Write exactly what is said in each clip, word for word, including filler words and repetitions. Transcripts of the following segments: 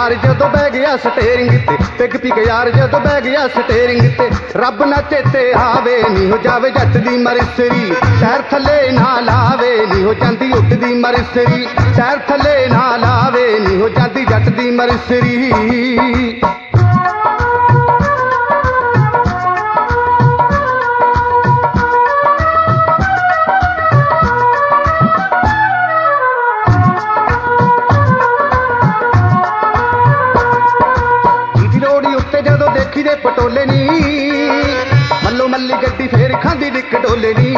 यार जदों बह गया स्टेरिंग ते, पिग पी के यार जदों बह गया स्टेरिंग ते, रब ना चेते आवे नी हो जावे जट दी मरसरी, शहर थले ना लावे नी हो जांदी उठदी मरसरी, शहर थले ना लावे नी हो जांदी जट दी मरसरी। देखी दे पटोले नी मल्लो मल्ली गड्डी फेर खांदी डिक डोले नी,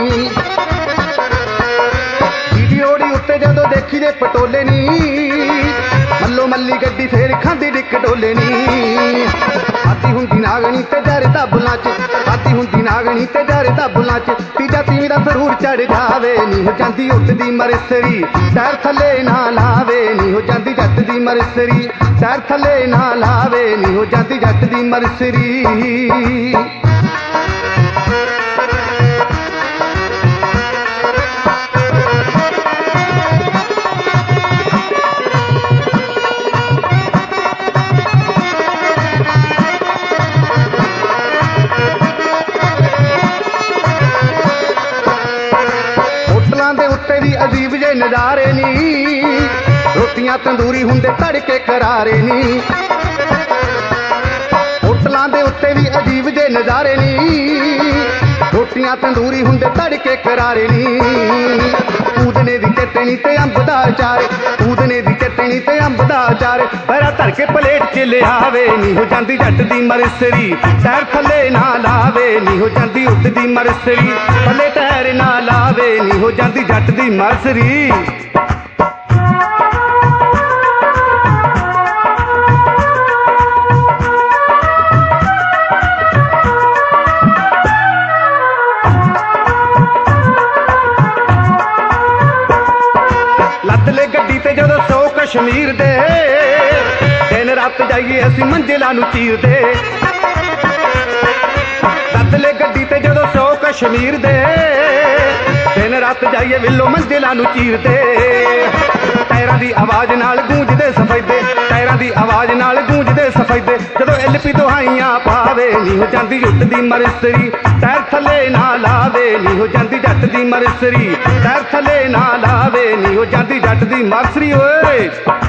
जीडी रोड़ी उत्ते जदों देखी दे पटोले नी मल्लो मल्ली गड्डी फेर खांदी डिक डोले नी। आती हुंदी नागणी ते जर दबलां च, आती हुंदी नागणी ते जर दबलां च, तीजा तीवी दा सरूर चढ़ जावे नी हो जांदी उठदी मरसरी, शहर थले ना लावे नी हो जांदी जट दी मरसरी, शहर थले ना लावे नी हो जांदी जट दी मरसरी। अजीब जे नजारे नी, रोटियां तंदूरी हुंदे तड़के करारे नी, होटलां दे उत्ते भी अजीब जे नजारे नी, रोटियां तंदूरी हुंदे तड़के करारे नी। पूदने दी चटनी ते अंब दा अचार, पूदने दी चटनी ते अंब दा अचार, पैरा धर के प्लेट च ले आवे नी हो जांदी जट दी मरसरी, टैर थले ना लावे नी हो जांदी उठदी मरसरी, थले टैर ना लावे नी हो जांदी जट दी मरसरी। लदले गड्डी ते जदों सौ कश्मीर दे, दिन रात जाइए असीं मंजिलां नूं चीर दे, लदले गड्डी ते जदों सौ कश्मीर दे, दिन रात जाइए विल्लो मंजिलां नूं चीर दे। टायरां दी आवाज़ नाल गूंजदे सफेदे, टायरां दी आवाज़ नाल गूंजदे सफेदे, जदों एल पी दुहाइयां पावे नी हो जांदी उठदी मरसरी, टायर थले ना लावे नी हो जांदी जट दी मरसरी, टायर थले ना लावे नी हो जांदी जट दी मरसरी। ओए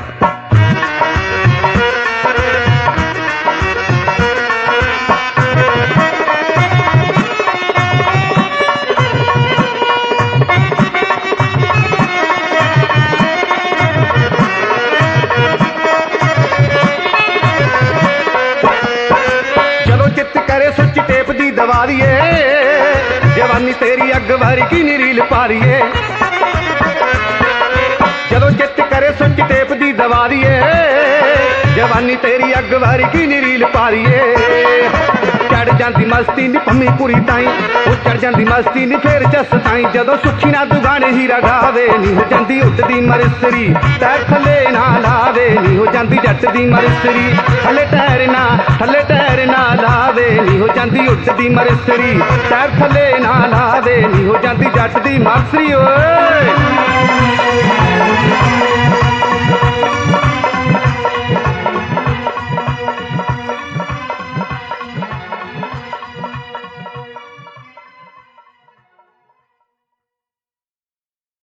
दवारिए जवानी तेरी अग वारी की नील पारिए, जदों चित करे सुच टेप दी दवारिए, जवानी तेरी अग वारी की नील पारिए। चढ़ जाती मस्ती नी पम्मी पूरी ताई, वो चढ़ जाती मस्ती नी फेर चस ताई, जदों सुखी ना दुगाने हीरा गावे नी हो जांदी उठदी मरसरी, टैर थले ना लावे नी हो जांदी जट दी मरसरी, थले टैर ना थले टैर ना लावे नी हो जांदी उठदी मरसरी, टैर थले ना लावे नी हो जांदी जट दी मरसरी। ओए